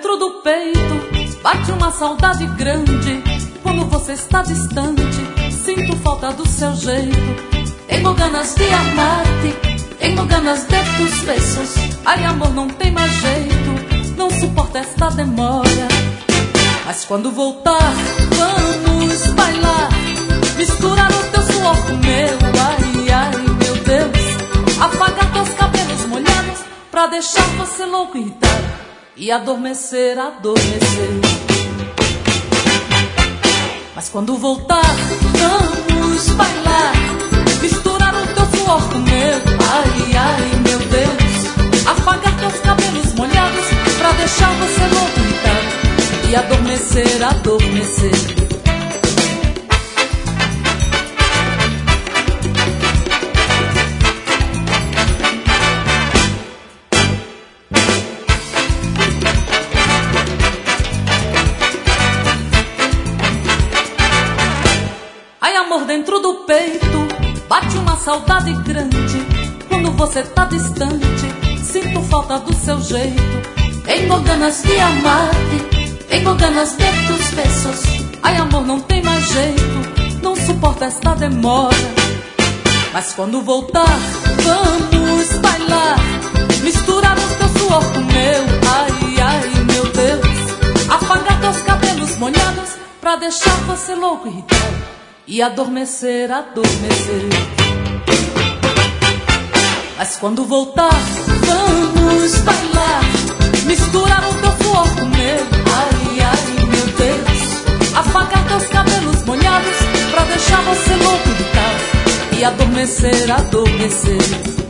dentro do peito, bate uma saudade grande. Quando você está distante, sinto falta do seu jeito. Tenho ganas de amar-te, tenho ganas de tus beijos. Ai, amor, não tem mais jeito, não suporto esta demora. Mas quando voltar, vamos bailar, misturar o teu suor com o meu. Ai, ai, meu Deus, apagar teus cabelos molhados pra deixar você louco, irritado e adormecer, adormecer. Mas quando voltar, vamos bailar, misturar o teu suor com o meu. Ai, ai, meu Deus, apagar teus cabelos molhados pra deixar você louco, irritado e adormecer, adormecer. Ai, amor, dentro do peito, bate uma saudade grande. Quando você tá distante, sinto falta do seu jeito. Tenho ganas de amar-te, tenho ganas de tus beijos. Ai, amor, não tem mais jeito, não suporto esta demora. Mas quando voltar, vamos bailar, misturar o teu suor com o meu. Ai, ai, meu Deus, apagar teus cabelos molhados pra deixar você louco, irritado e adormecer, adormecer. Mas quando voltar, vamos bailar, misturar o teu suor com o meu. Ai, ai, meu Deus, apagar teus cabelos molhados pra deixar você louco, irritado e adormecer, adormecer.